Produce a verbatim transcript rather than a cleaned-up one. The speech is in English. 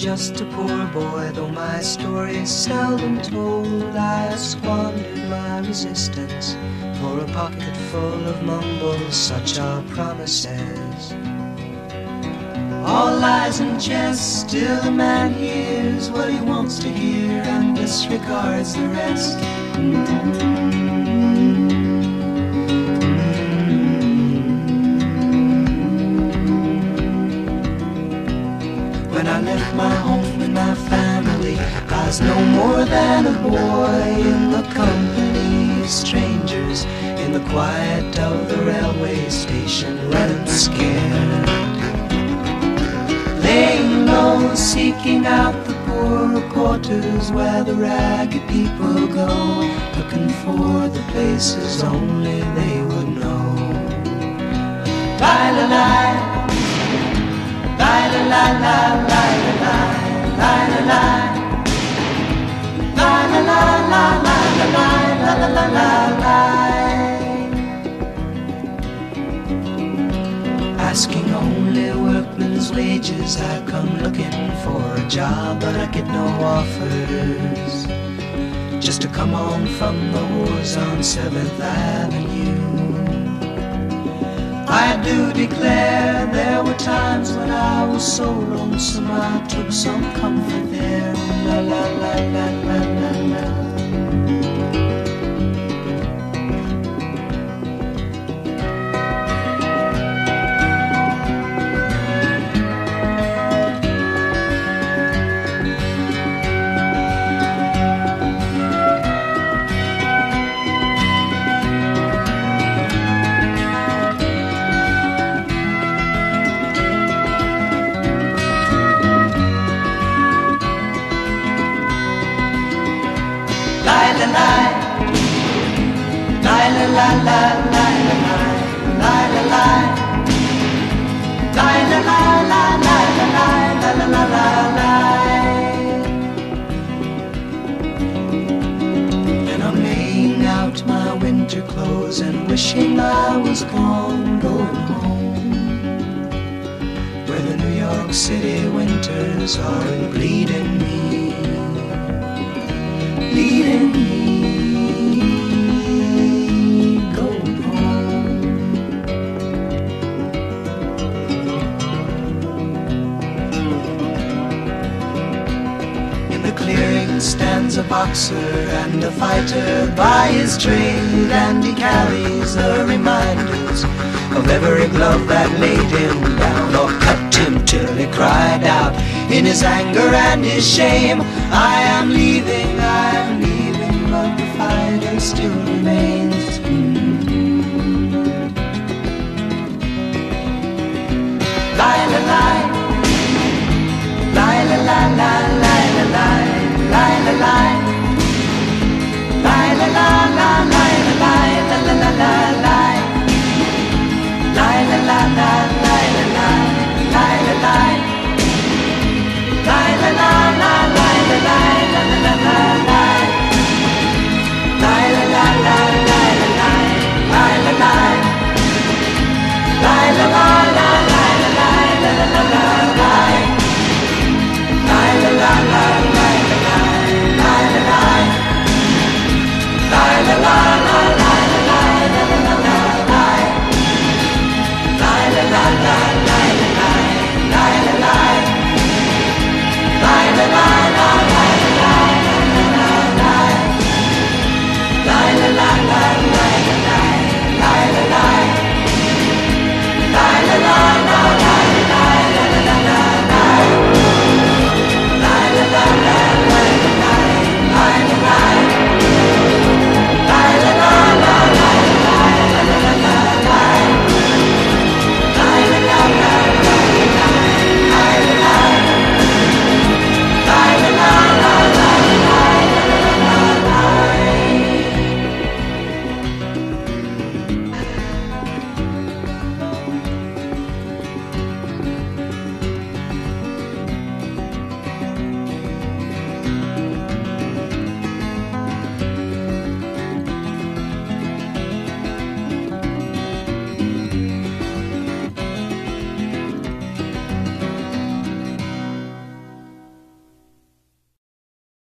just a poor boy, though my story is seldom told. I squandered my resistance for a pocket full of mumbles, such are promises. All lies and jest, still a man hears what he wants to hear and disregards the rest. When I left my home and my family, I was no more than a boy in the company of strangers, in the quiet of the railway station, running scared, laying low, seeking out the poorer quarters where the ragged people go, looking for the places only they would know. Lie-la-lie, lie-la-lie-lie, lie-la-lie, lie-la-lie, lie-la-lie, lie-la-lie, lie-la-lie. Asking only workmen's wages, I come looking for a job, but I get no offers. Just to come on from the wars on seventh avenue. I do declare there were times when I was so lonesome I took some comfort there. La la la la la la la. And I'm laying out my winter clothes and wishing I was gone, going home, where the New York City winters are bleeding me, bleeding me. Stands a boxer and a fighter by his trade, and he carries the reminders of every glove that laid him down or cut him till he cried out in his anger and his shame, I am leaving, I am leaving, but the fighter still remains.